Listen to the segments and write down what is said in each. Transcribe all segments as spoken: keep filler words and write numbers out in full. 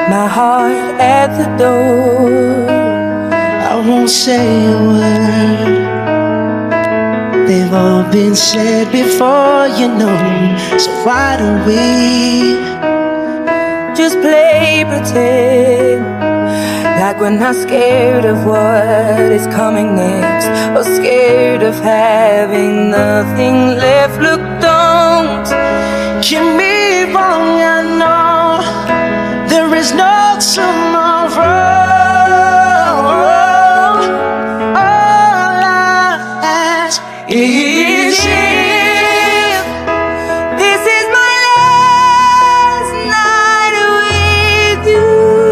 my heart at the door. I won't say a word, they've all been said before, you know. So why don't we just play pretend, like we're not scared of what is coming next, or scared of having nothing left. Look, don't get me wrong, I know there is no tomorrow. All I ask is if this is my last night with you.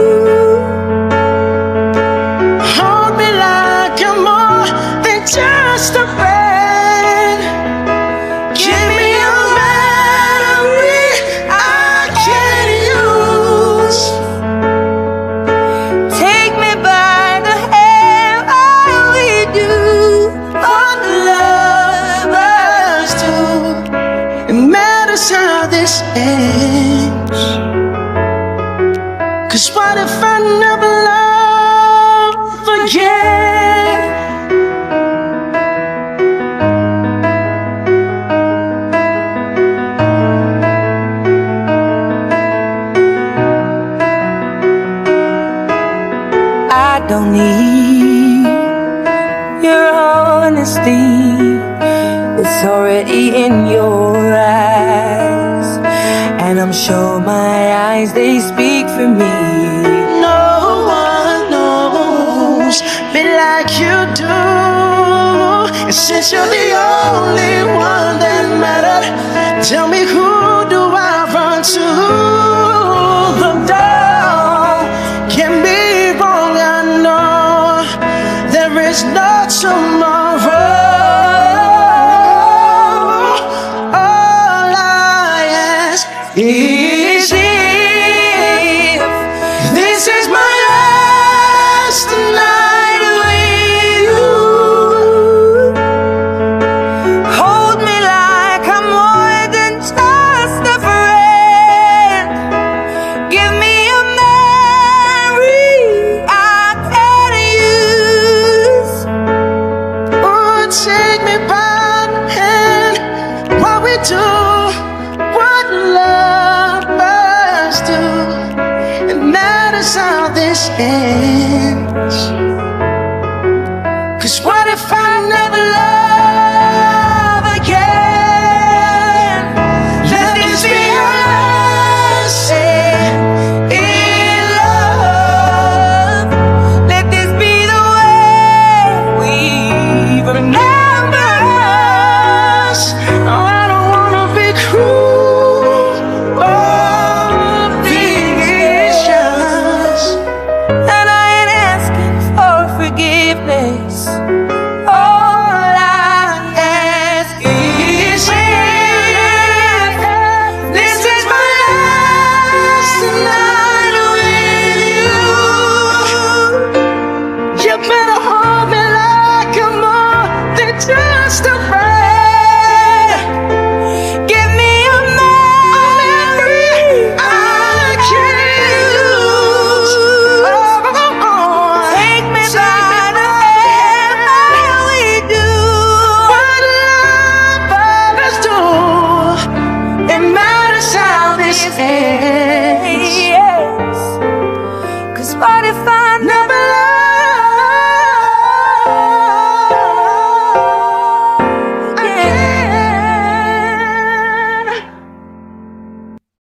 Hold me like I'm more than just a friend. Give me a memory I can use. Take me by the hand, all we do, What lovers do. It matters how this ends. 'Cause what if I never love again? I don't need your honesty, it's already in your eyes, and I'm sure my eyes, they speak for me. No one knows me like you do, and since you're the only one that mattered, tell me, who do I run to? Look down, get me wrong, I know there is no tomorrow. All I ask is if this is my last night with you. Hold me like I'm more than just a friend. Give me a memory I can use. Oh, take me by the hand while we do what lovers do. It matters how this ends. 'Cause what if I never love again? Let this be us in love. Let this be the way we Remember us. Oh, I don't wanna be cruel or vicious. and I ain't asking for forgiveness. All I ask is If this is my last night with you, you better hold me like I'm more than just a friend. give me a memory I can use. Oh, oh, oh. Take me Take by me the by the hand, all we do. What lovers do. It matters how this ends.